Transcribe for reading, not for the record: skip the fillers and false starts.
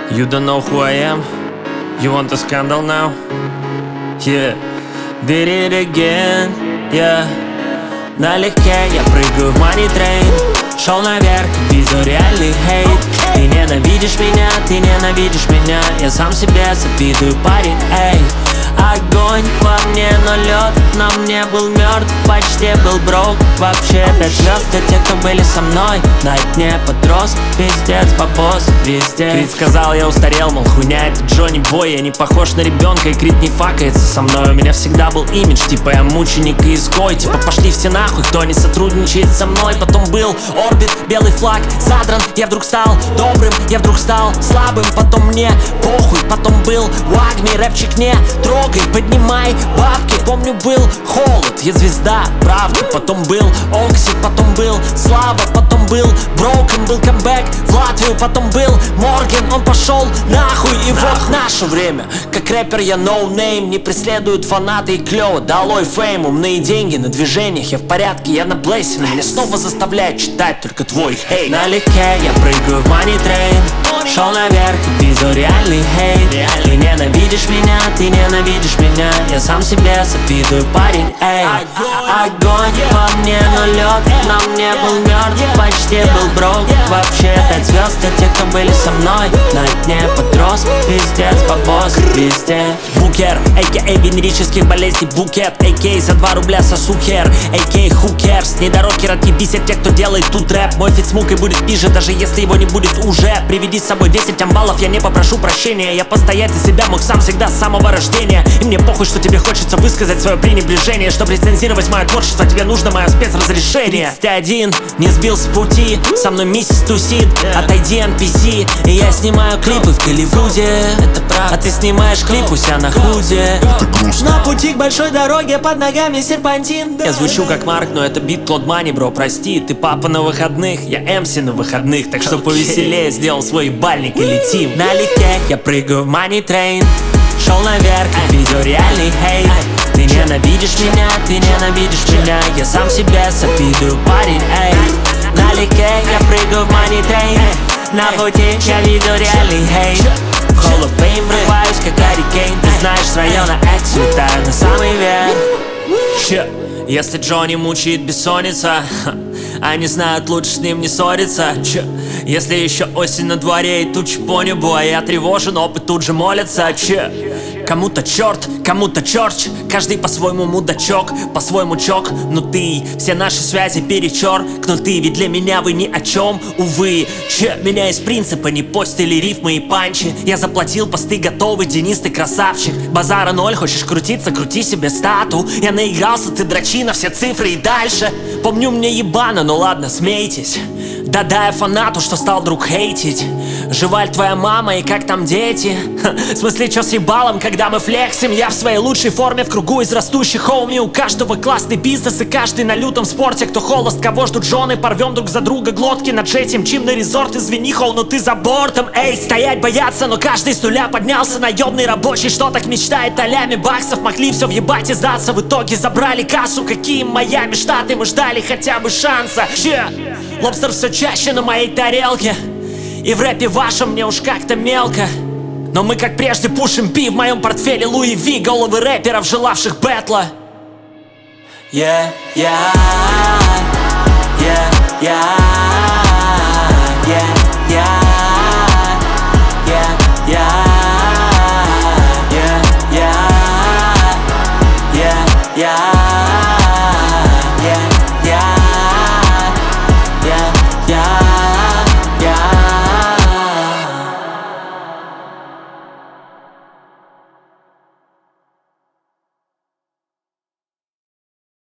You don't know who I am? You want a scandal now? Yeah, did it again, yeah. Налегке я прыгаю в money train. Шел наверх, вижу реальный хейт. Ты ненавидишь меня, я сам себе завидую, парень, эй. Огонь во мне, но лед на мне был мертв, почти был брок. Вообще 5 звезд для тех, кто были со мной. На дне подрос, пиздец, бабос везде. Крит сказал, я устарел, мол, хуйня, это Джонни Бой. Я не похож на ребенка, и Крит не факается со мной. У меня всегда был имидж, типа я мученик и изгой. Типа пошли все нахуй, кто не сотрудничает со мной. Потом был орбит, белый флаг задран. Я вдруг стал добрым, я вдруг стал слабым. Потом мне похуй, потом был лагми. Рэпчик не трогай, поднимай бабки. Помню, был холод, я звезда, правда. Потом был Оксид, потом был Слава. Потом был Броукен, был камбэк в Латвию. Потом был Морген, он пошел нахуй. И вот наше время, как рэпер я no name. Не преследуют фанаты и клево, долой фейм. Умные деньги на движениях, я в порядке, я на блейсе. Но меня снова заставляют читать только твой хейт. Налегке я прыгаю в money train. Шел наверх и видел реальный хейт. Ты ненавидишь меня, я сам себе завидую, парень, эй. Огонь во мне, но лед на мне был мертв, почти был брок. Вообще 5 звезд для тех, кто были со мной. На дне подрос, пиздец, бабос везде. Букер, а.к.а. венерических болезней букет. А.к.а. за 2 рубля сосу хер. А.к.а. who cares. Недорогие радки бесят тех, кто делает тут рэп. Мой фит с мукой будет пиже, даже если его не будет уже. Приведи с собой 10 амбалов, я не попрошу прощения. Я постоять за себя мог сам всегда с самого рождения. И мне похуй, что тебе хочется высказать свое пренебрежение. Чтобы рецензировать мое творчество, тебе нужно мое спецразрешение. 31 не сбил с пути, со мной миссис тусит. Отойди, NPC, и я снимаю клипы в Голливуде. Это правда, а ты снимаешь клип у себя на худе. На пути к большой дороге, под ногами серпантин. Я звучу как Марк, но это бит Claude Money, бро, прости. Ты папа на выходных, я MC на выходных. Так что повеселее, сделал свой ебальник и летим. Налегке я прыгаю в money train. Шел наверх, видел реальный хейт. Ты ненавидишь меня, я сам себе завидую, парень, эй. Налегке я прыгаю в money train. На пути я видел реальный хейт. В Hall of Fame врываюсь, как Гарри Кейн. Ты знаешь, с района X летаю на самый верх. Если Джонни мучает бессонница, они знают, лучше с ним не ссориться. Если еще осень на дворе и тучи по небу, а я тревожен, опыт тут же молится. Кому-то черт, кому-то черч. Каждый по-своему мудачок, по-своему чок. Но ты, все наши связи перечеркнуты. Ведь для меня вы ни о чем, увы. Меня из принципа не постили рифмы и панчи. Я заплатил, посты готовы, Денис, ты красавчик. Базара 0, хочешь крутиться, крути себе стату. Я наигрался, ты дрочи на все цифры и дальше. Помню, мне ебано, но ладно, смейтесь. Да-да, я фанату, что стал вдруг хейтить. Жива ли твоя мама и как там дети? В смысле, чё с ебалом, когда мы флексим? Я в своей лучшей форме, в кругу из растущих хоуми. У каждого классный бизнес и каждый на лютом спорте. Кто холост, кого ждут жены, порвем друг за друга глотки. На джете мчим на резорт, извини, хоу, но ты за бортом. Эй, стоять боятся, но каждый с нуля поднялся. Наемный рабочий, что так мечтает о ляме баксов. Могли все въебать и сдаться, в итоге забрали кассу. Какие Майами Штаты, мы ждали хотя бы шанса. Лобстер все чаще на моей тарелке. И в рэпе вашем мне уж как-то мелко. Но мы как прежде пушим пи. В моем портфеле Луи Ви, головы рэперов, желавших бэтла. Yeah, yeah, yeah, yeah, yeah, yeah, yeah, yeah, yeah, yeah, yeah, yeah.